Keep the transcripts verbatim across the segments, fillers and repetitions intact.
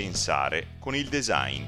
pensare con il design.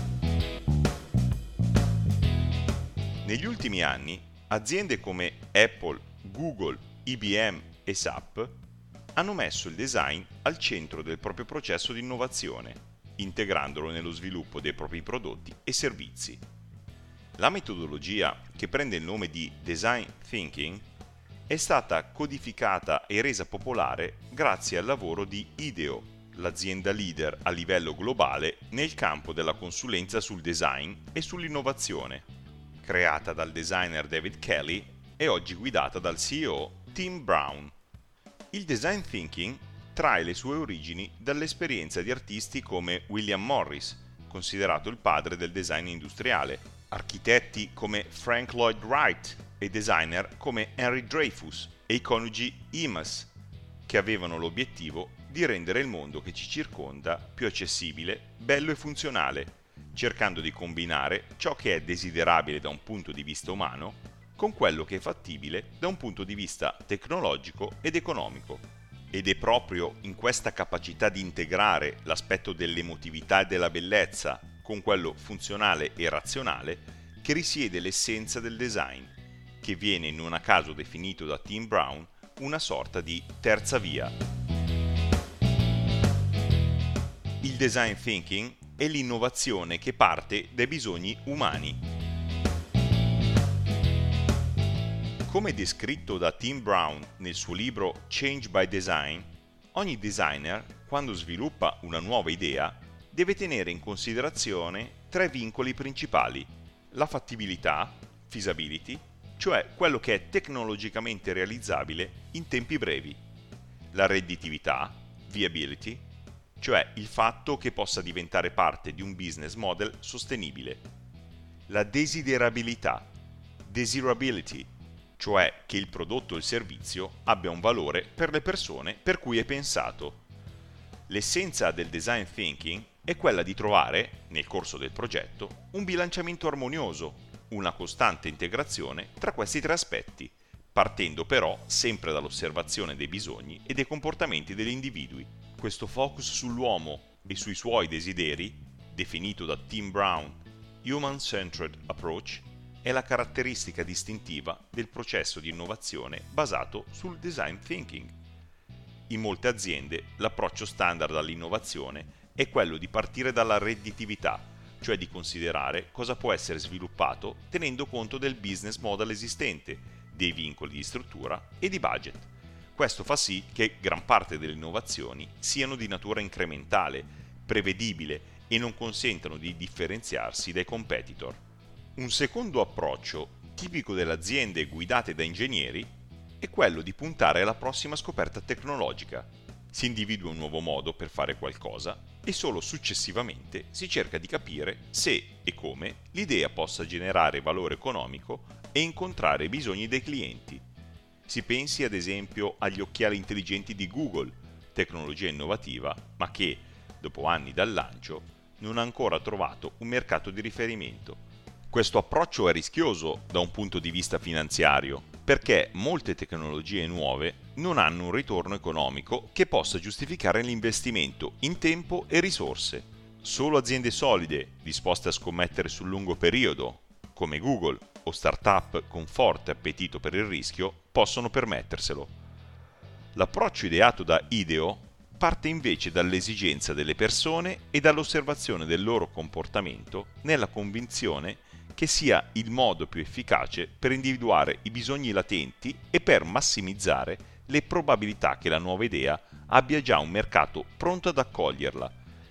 Negli ultimi anni, aziende come Apple, Google, I B M e S A P hanno messo il design al centro del proprio processo di innovazione, integrandolo nello sviluppo dei propri prodotti e servizi. La metodologia, che prende il nome di Design Thinking, è stata codificata e resa popolare grazie al lavoro di IDEO, l'azienda leader a livello globale nel campo della consulenza sul design e sull'innovazione, creata dal designer David Kelly e oggi guidata dal C E O Tim Brown. Il design thinking trae le sue origini dall'esperienza di artisti come William Morris, considerato il padre del design industriale, architetti come Frank Lloyd Wright e designer come Henry Dreyfus e i coniugi Imas, che avevano l'obiettivo di rendere il mondo che ci circonda più accessibile, bello e funzionale, cercando di combinare ciò che è desiderabile da un punto di vista umano con quello che è fattibile da un punto di vista tecnologico ed economico. Ed è proprio in questa capacità di integrare l'aspetto dell'emotività e della bellezza con quello funzionale e razionale che risiede l'essenza del design, che viene non a caso definito da Tim Brown una sorta di terza via. Il design thinking è l'innovazione che parte dai bisogni umani. Come descritto da Tim Brown nel suo libro Change by Design, ogni designer, quando sviluppa una nuova idea, deve tenere in considerazione tre vincoli principali: la fattibilità, feasibility, cioè quello che è tecnologicamente realizzabile in tempi brevi, la redditività, viability, cioè il fatto che possa diventare parte di un business model sostenibile, la desiderabilità, desirability, cioè che il prodotto o il servizio abbia un valore per le persone per cui è pensato. L'essenza del design thinking è quella di trovare, nel corso del progetto, un bilanciamento armonioso, una costante integrazione tra questi tre aspetti, partendo però sempre dall'osservazione dei bisogni e dei comportamenti degli individui. Questo focus sull'uomo e sui suoi desideri, definito da Tim Brown Human-Centered Approach, è la caratteristica distintiva del processo di innovazione basato sul design thinking. In molte aziende l'approccio standard all'innovazione è quello di partire dalla redditività, cioè di considerare cosa può essere sviluppato tenendo conto del business model esistente, dei vincoli di struttura e di budget. Questo fa sì che gran parte delle innovazioni siano di natura incrementale, prevedibile e non consentano di differenziarsi dai competitor. Un secondo approccio, tipico delle aziende guidate da ingegneri, è quello di puntare alla prossima scoperta tecnologica. Si individua un nuovo modo per fare qualcosa e solo successivamente si cerca di capire se e come l'idea possa generare valore economico e incontrare i bisogni dei clienti. Si pensi ad esempio agli occhiali intelligenti di Google, tecnologia innovativa, ma che, dopo anni dal lancio, non ha ancora trovato un mercato di riferimento. Questo approccio è rischioso da un punto di vista finanziario, perché molte tecnologie nuove non hanno un ritorno economico che possa giustificare l'investimento in tempo e risorse. Solo aziende solide, disposte a scommettere sul lungo periodo, come Google o start-up con forte appetito per il rischio, possono permetterselo. L'approccio ideato da IDEO parte invece dall'esigenza delle persone e dall'osservazione del loro comportamento nella convinzione che sia il modo più efficace per individuare i bisogni latenti e per massimizzare le probabilità che la nuova idea abbia già un mercato pronto ad accoglierla.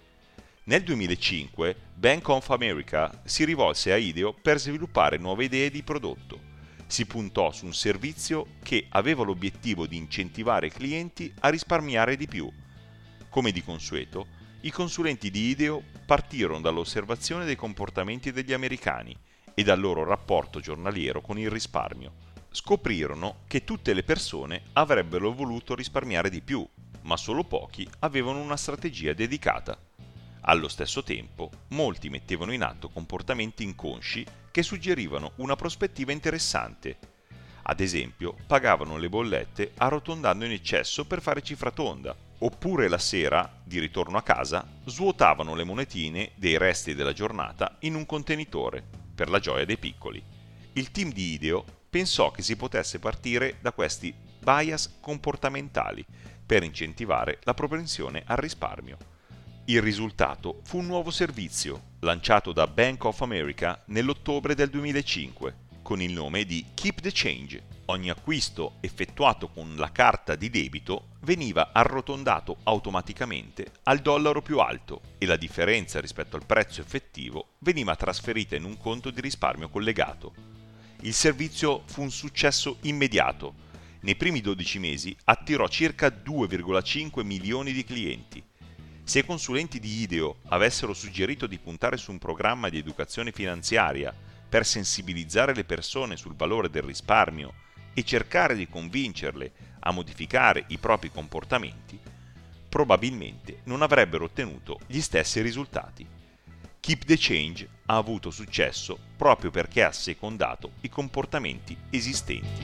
Nel duemilacinque Bank of America si rivolse a IDEO per sviluppare nuove idee di prodotto. Si puntò su un servizio che aveva l'obiettivo di incentivare i clienti a risparmiare di più. Come di consueto, i consulenti di IDEO partirono dall'osservazione dei comportamenti degli americani e dal loro rapporto giornaliero con il risparmio. Scoprirono che tutte le persone avrebbero voluto risparmiare di più, ma solo pochi avevano una strategia dedicata. Allo stesso tempo, molti mettevano in atto comportamenti inconsci che suggerivano una prospettiva interessante. Ad esempio, pagavano le bollette arrotondando in eccesso per fare cifra tonda, oppure la sera, di ritorno a casa, svuotavano le monetine dei resti della giornata in un contenitore, per la gioia dei piccoli. Il team di Ideo pensò che si potesse partire da questi bias comportamentali per incentivare la propensione al risparmio. Il risultato fu un nuovo servizio, lanciato da Bank of America nell'ottobre del duemilacinque, con il nome di Keep the Change. Ogni acquisto effettuato con la carta di debito veniva arrotondato automaticamente al dollaro più alto e la differenza rispetto al prezzo effettivo veniva trasferita in un conto di risparmio collegato. Il servizio fu un successo immediato. Nei primi dodici mesi attirò circa due virgola cinque milioni di clienti. Se i consulenti di Ideo avessero suggerito di puntare su un programma di educazione finanziaria per sensibilizzare le persone sul valore del risparmio e cercare di convincerle a modificare i propri comportamenti, probabilmente non avrebbero ottenuto gli stessi risultati. Keep the Change ha avuto successo proprio perché ha assecondato i comportamenti esistenti.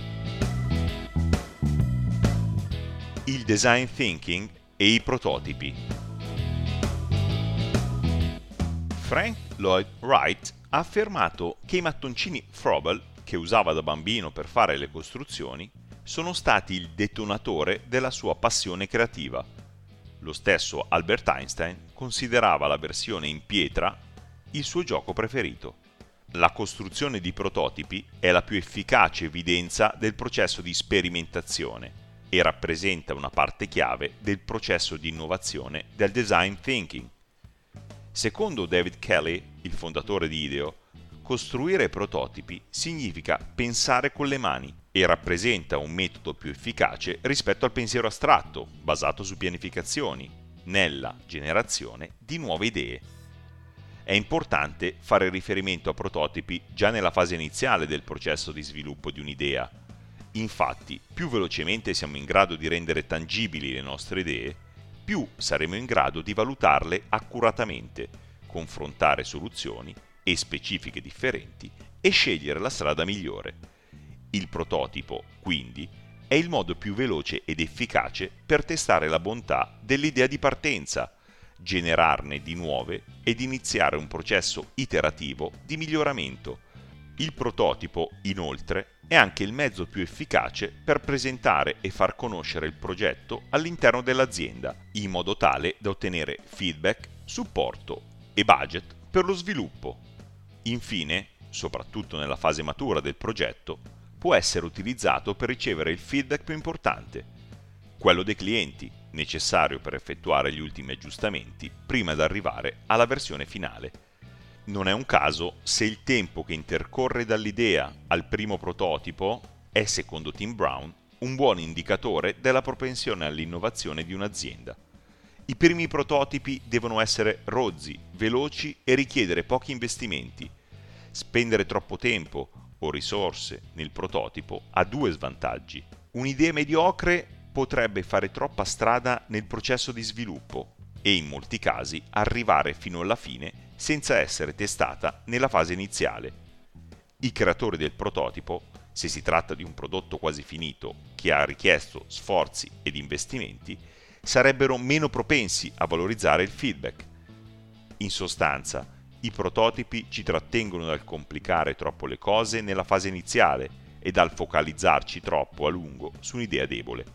Il design thinking e i prototipi. Frank Lloyd Wright ha affermato che i mattoncini Froebel, che usava da bambino per fare le costruzioni, sono stati il detonatore della sua passione creativa. Lo stesso Albert Einstein considerava la versione in pietra il suo gioco preferito. La costruzione di prototipi è la più efficace evidenza del processo di sperimentazione e rappresenta una parte chiave del processo di innovazione del design thinking. Secondo David Kelley, il fondatore di Ideo, costruire prototipi significa pensare con le mani e rappresenta un metodo più efficace rispetto al pensiero astratto, basato su pianificazioni, nella generazione di nuove idee. È importante fare riferimento a prototipi già nella fase iniziale del processo di sviluppo di un'idea. Infatti, più velocemente siamo in grado di rendere tangibili le nostre idee, più saremo in grado di valutarle accuratamente, confrontare soluzioni e specifiche differenti e scegliere la strada migliore. Il prototipo, quindi, è il modo più veloce ed efficace per testare la bontà dell'idea di partenza, generarne di nuove ed iniziare un processo iterativo di miglioramento. Il prototipo, inoltre, è anche il mezzo più efficace per presentare e far conoscere il progetto all'interno dell'azienda, in modo tale da ottenere feedback, supporto e budget per lo sviluppo. Infine, soprattutto nella fase matura del progetto, può essere utilizzato per ricevere il feedback più importante, quello dei clienti, necessario per effettuare gli ultimi aggiustamenti prima di arrivare alla versione finale. Non è un caso se il tempo che intercorre dall'idea al primo prototipo è, secondo Tim Brown, un buon indicatore della propensione all'innovazione di un'azienda. I primi prototipi devono essere rozzi, veloci e richiedere pochi investimenti. Spendere troppo tempo o risorse nel prototipo ha due svantaggi. Un'idea mediocre potrebbe fare troppa strada nel processo di sviluppo e in molti casi arrivare fino alla fine senza essere testata nella fase iniziale. I creatori del prototipo, se si tratta di un prodotto quasi finito che ha richiesto sforzi ed investimenti, sarebbero meno propensi a valorizzare il feedback. In sostanza, i prototipi ci trattengono dal complicare troppo le cose nella fase iniziale e dal focalizzarci troppo a lungo su un'idea debole.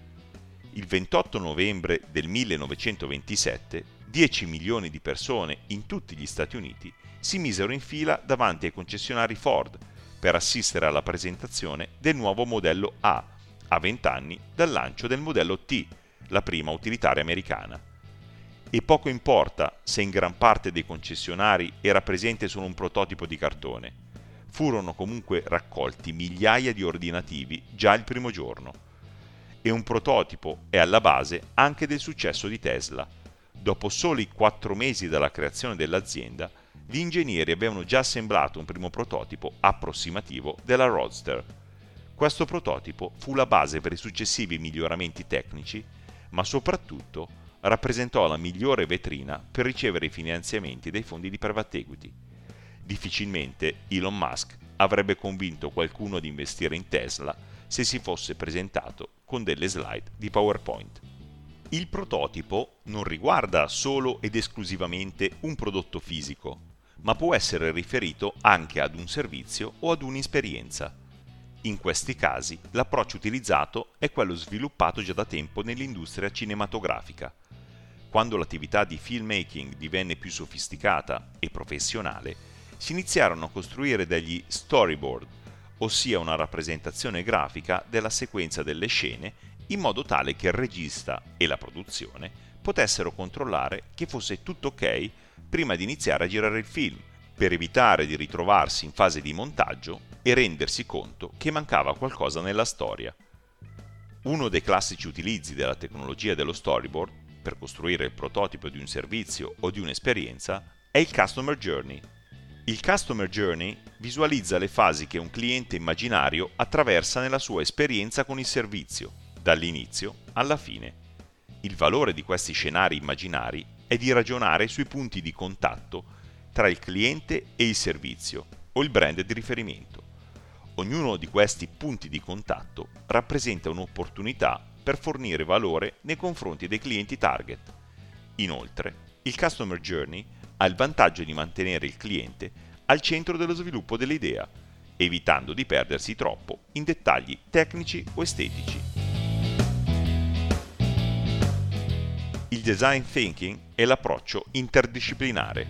Il ventotto novembre del millenovecentoventisette, dieci milioni di persone in tutti gli Stati Uniti si misero in fila davanti ai concessionari Ford per assistere alla presentazione del nuovo modello A, a venti anni dal lancio del modello T, la prima utilitaria americana. E poco importa se in gran parte dei concessionari era presente solo un prototipo di cartone, furono comunque raccolti migliaia di ordinativi già il primo giorno. E un prototipo è alla base anche del successo di Tesla. Dopo soli quattro mesi dalla creazione dell'azienda, gli ingegneri avevano già assemblato un primo prototipo approssimativo della Roadster. Questo prototipo fu la base per i successivi miglioramenti tecnici, ma soprattutto rappresentò la migliore vetrina per ricevere i finanziamenti dai fondi di private equity. Difficilmente Elon Musk avrebbe convinto qualcuno ad investire in Tesla se si fosse presentato con delle slide di PowerPoint. Il prototipo non riguarda solo ed esclusivamente un prodotto fisico, ma può essere riferito anche ad un servizio o ad un'esperienza. In questi casi l'approccio utilizzato è quello sviluppato già da tempo nell'industria cinematografica. Quando l'attività di filmmaking divenne più sofisticata e professionale, si iniziarono a costruire degli storyboard, ossia una rappresentazione grafica della sequenza delle scene, in modo tale che il regista e la produzione potessero controllare che fosse tutto ok prima di iniziare a girare il film, per evitare di ritrovarsi in fase di montaggio e rendersi conto che mancava qualcosa nella storia. Uno dei classici utilizzi della tecnologia dello storyboard per costruire il prototipo di un servizio o di un'esperienza è il Customer Journey. Il Customer Journey visualizza le fasi che un cliente immaginario attraversa nella sua esperienza con il servizio, dall'inizio alla fine. Il valore di questi scenari immaginari è di ragionare sui punti di contatto tra il cliente e il servizio o il brand di riferimento. Ognuno di questi punti di contatto rappresenta un'opportunità per fornire valore nei confronti dei clienti target. Inoltre, il Customer Journey ha il vantaggio di mantenere il cliente al centro dello sviluppo dell'idea, evitando di perdersi troppo in dettagli tecnici o estetici. Il design thinking è l'approccio interdisciplinare.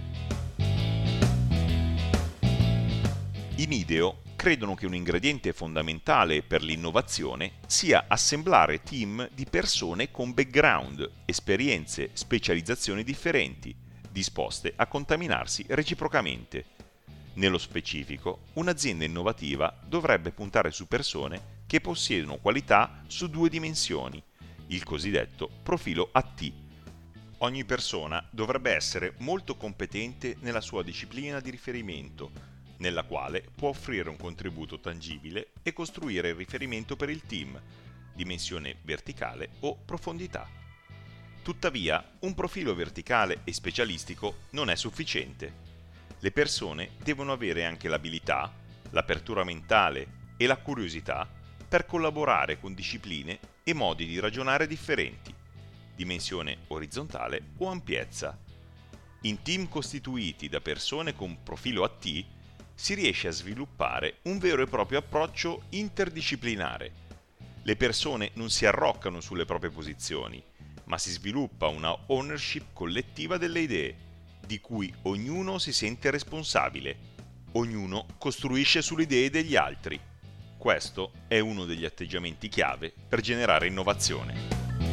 In IDEO credono che un ingrediente fondamentale per l'innovazione sia assemblare team di persone con background, esperienze, specializzazioni differenti, disposte a contaminarsi reciprocamente. Nello specifico, un'azienda innovativa dovrebbe puntare su persone che possiedono qualità su due dimensioni, il cosiddetto profilo A T. Ogni persona dovrebbe essere molto competente nella sua disciplina di riferimento, nella quale può offrire un contributo tangibile e costruire il riferimento per il team, dimensione verticale o profondità. Tuttavia, un profilo verticale e specialistico non è sufficiente. Le persone devono avere anche l'abilità, l'apertura mentale e la curiosità per collaborare con discipline e modi di ragionare differenti, dimensione orizzontale o ampiezza. In team costituiti da persone con profilo A T si riesce a sviluppare un vero e proprio approccio interdisciplinare. Le persone non si arroccano sulle proprie posizioni, ma si sviluppa una ownership collettiva delle idee, di cui ognuno si sente responsabile. Ognuno costruisce sulle idee degli altri. Questo è uno degli atteggiamenti chiave per generare innovazione.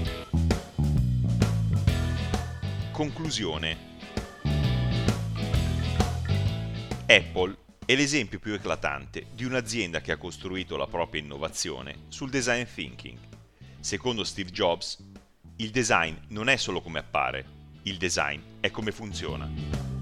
Conclusione. Apple è l'esempio più eclatante di un'azienda che ha costruito la propria innovazione sul design thinking. Secondo Steve Jobs, il design non è solo come appare, il design è come funziona.